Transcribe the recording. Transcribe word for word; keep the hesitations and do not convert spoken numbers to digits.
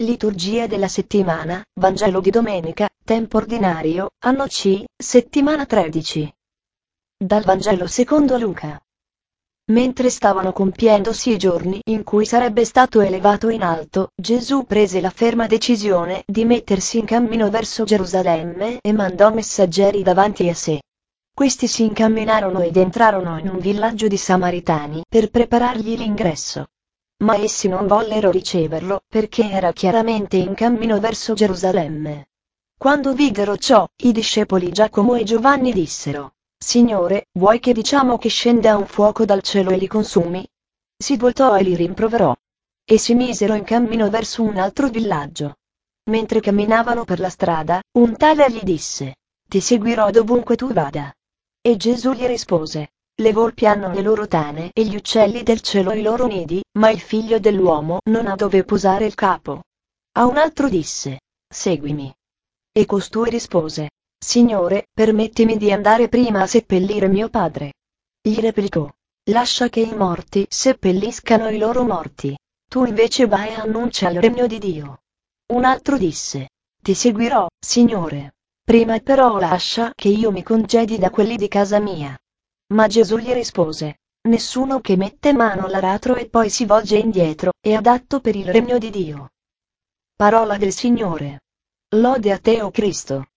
Liturgia della settimana, Vangelo di domenica, tempo ordinario, anno C, settimana tredici. Dal Vangelo secondo Luca. Mentre stavano compiendosi i giorni in cui sarebbe stato elevato in alto, Gesù prese la ferma decisione di mettersi in cammino verso Gerusalemme e mandò messaggeri davanti a sé. Questi si incamminarono ed entrarono in un villaggio di Samaritani per preparargli l'ingresso. Ma essi non vollero riceverlo, perché era chiaramente in cammino verso Gerusalemme. Quando videro ciò, i discepoli Giacomo e Giovanni dissero: Signore, vuoi che diciamo che scenda un fuoco dal cielo e li consumi? Si voltò e li rimproverò. E si misero in cammino verso un altro villaggio. Mentre camminavano per la strada, un tale gli disse: Ti seguirò dovunque tu vada. E Gesù gli rispose: Le volpi hanno le loro tane e gli uccelli del cielo i loro nidi, ma il figlio dell'uomo non ha dove posare il capo. A un altro disse: Seguimi. E costui rispose: Signore, permettimi di andare prima a seppellire mio padre. Gli replicò: Lascia che i morti seppelliscano i loro morti. Tu invece vai e annuncia il regno di Dio. Un altro disse: Ti seguirò, Signore. Prima però lascia che io mi congedi da quelli di casa mia. Ma Gesù gli rispose: Nessuno che mette mano all'aratro e poi si volge indietro è adatto per il regno di Dio. Parola del Signore. Lode a te, o Cristo.